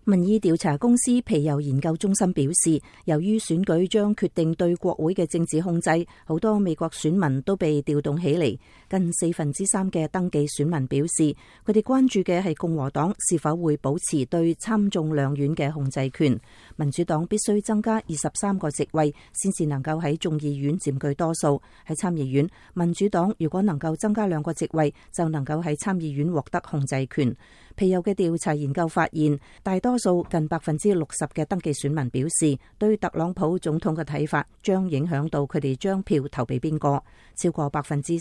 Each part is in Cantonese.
民意調查公司皮尤研究中心表示，由於選舉將決定對國會嘅政治控制，好多美國選民都被調動起嚟。近3/4嘅登記選民表示，佢哋關注嘅係共和黨是否會保持對參眾兩院嘅控制權。民主黨必須增加23個席位，先至能夠喺眾議院佔據多數。喺參議院，民主黨如果能夠增加2個席位，就能夠喺參議院獲得控制權。皮尤嘅調查研究發現，大多數近60%嘅登記選民表示，對特朗普總統嘅睇法將影響到佢哋將票投俾邊個。超過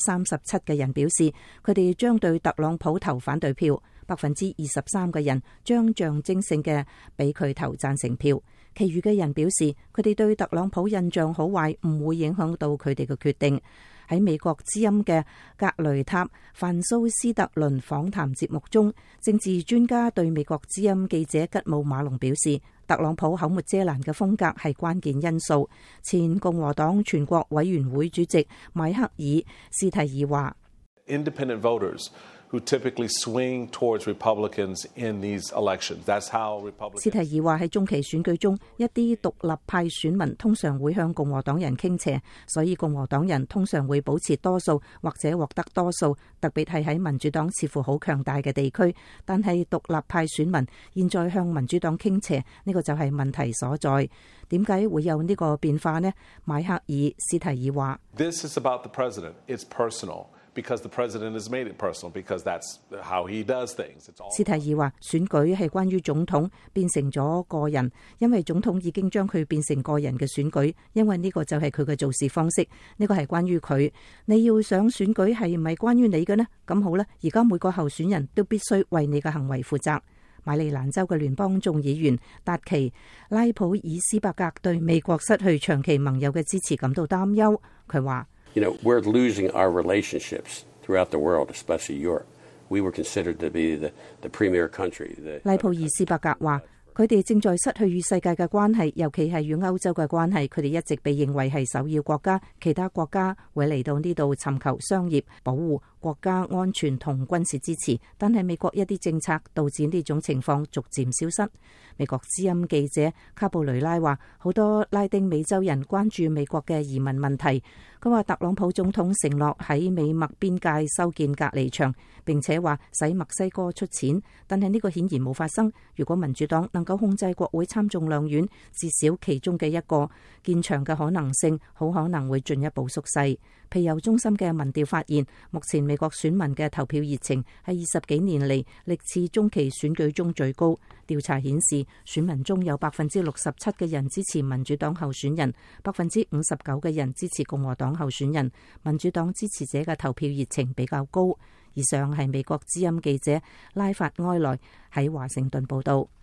37%嘅人表示，佢哋將對特朗普投反對票。23%嘅人將象徵性嘅俾佢投贊成票。其餘嘅人表示，佢哋對特朗普印象好壞唔會影響到佢哋嘅決定。喺美國之音嘅格雷塔范蘇斯特倫訪談節目中，政治專家對美國之音記者吉姆馬龍表示，特朗普口沒遮攔嘅風格係關鍵因素。前共和黨全國委員會主席邁克爾斯提爾話 ：Independent voters who typically swing towards Republicans in these elections. That's how Republicans. 斯提爾話喺中期選舉中，一啲獨立派選民通常會向共和黨人傾斜，所以共和黨人通常會保持多數或者獲得多數，特別係喺民主黨似乎好強大嘅地區。但係獨立派選民現在向民主黨傾斜，呢個就係問題所在。點解會有呢個變化呢？邁克爾斯提爾話 ：This is about the president. It's personal.Because the president has made it personal, because that's how he does things. 斯提爾話：選舉係關於總統變成咗個人，因為總統已經將佢變成個人嘅選舉，因為呢個就係佢嘅做事方式，呢個係關於佢。你要想選舉係唔係關於你嘅呢？咁好啦，而家每個候選人都必須為你嘅行為負責。馬里蘭州嘅聯邦眾議員達奇拉普爾斯伯格對美國失去長期盟友嘅支持感到擔憂。佢話 ：You know, we're losing our relationships throughout the world, especially Europe. We were considered to be the premier country. 拉普爾斯伯格話：佢哋正在失去與世界嘅關係，尤其係與歐洲嘅關係。佢哋一直被認為係首要國家，其他國家會嚟到呢度尋求商業保護、國家安全同軍事支持，但係美國一啲政策導致呢種情況逐漸消失。美國之音記者卡布雷拉話：好多拉丁美洲人關注美國嘅移民問題。佢話特朗普總統承諾喺美墨邊界修建隔離牆，並且話使墨西哥出錢，但係呢個顯然冇發生。如果民主黨能夠控制國會參眾兩院，至少其中嘅一個，建牆嘅可能性好可能會進一步縮細。皮尤中心嘅民調發現，目前美國選民嘅投票熱情係20幾年嚟歷次中期選舉中最高。調查顯示，選民中有67%嘅人支持民主黨候選人，59%嘅人支持共和黨候選人。民主黨支持者嘅投票熱情比較高。以上係美國之音記者拉法埃萊喺華盛頓報道。